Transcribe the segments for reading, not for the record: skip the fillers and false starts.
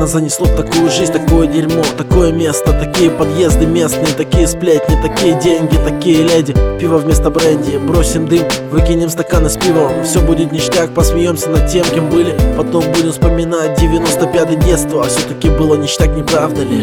нас занесло в такую жизнь, такое дерьмо, такое место, такие подъезды местные, такие сплетни, такие деньги, такие леди. Пиво вместо бренди, бросим дым, выкинем стаканы с пивом. Все будет ништяк, посмеемся над тем, кем были. Потом будем вспоминать 95-й детство. А все-таки было ништяк, не правда ли?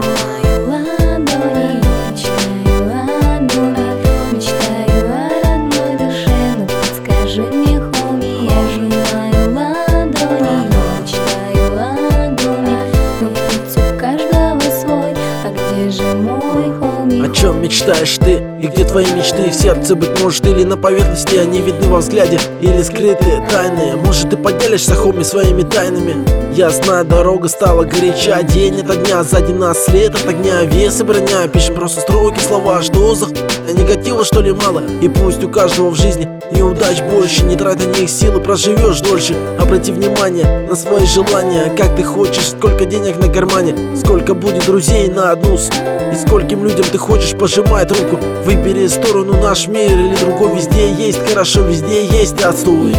О чем мечтаешь ты? И где твои мечты? В сердце, быть может, или на поверхности они видны во взгляде, или скрытые, тайные. Может, ты поделишься, хоми, своими тайнами? Я знаю, дорога стала горяча, день ото дня, сзади нас след от огня, вес и броня. Пишем просто строки, слова, что за негатива, что ли, мало? И пусть у каждого в жизни неудач больше, не трать на них силы, проживешь дольше. Обрати внимание на свои желания, как ты хочешь, сколько денег на кармане, сколько будет друзей на одну и скольким людям ты хочешь пожимать руку. Выбери сторону, наш мир или другой. Везде есть хорошо, везде есть отстой.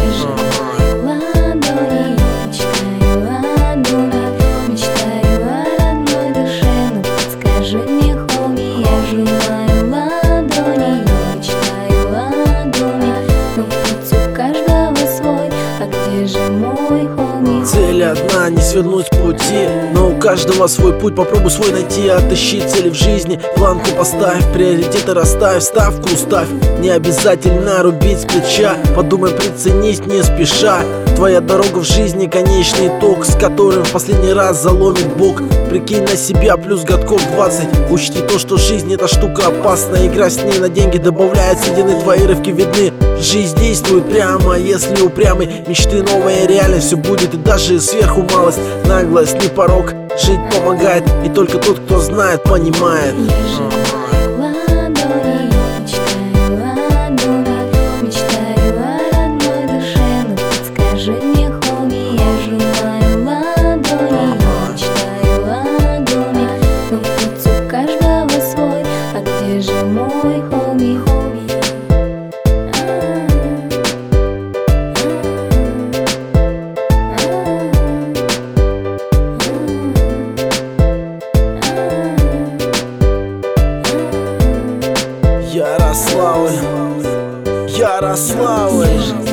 Цель одна, не свернуть с пути, но у каждого свой путь, попробуй свой найти. Отыщи цели в жизни, планку поставь, приоритеты расставь, ставку ставь. Не обязательно рубить с плеча, подумай, приценись не спеша. Твоя дорога в жизни, конечный итог, с которым в последний раз заломит Бог. Прикинь на себя плюс годков 20. Учти то, что жизнь эта штука опасная. Игра с ней на деньги добавляет седины, твои рывки видны. Жизнь действует прямо, если упрямый. Мечты новая реальность, все будет и даже сверху малость. Наглость не порог, жить помогает, и только тот, кто знает, понимает. Ярославль, Ярославль.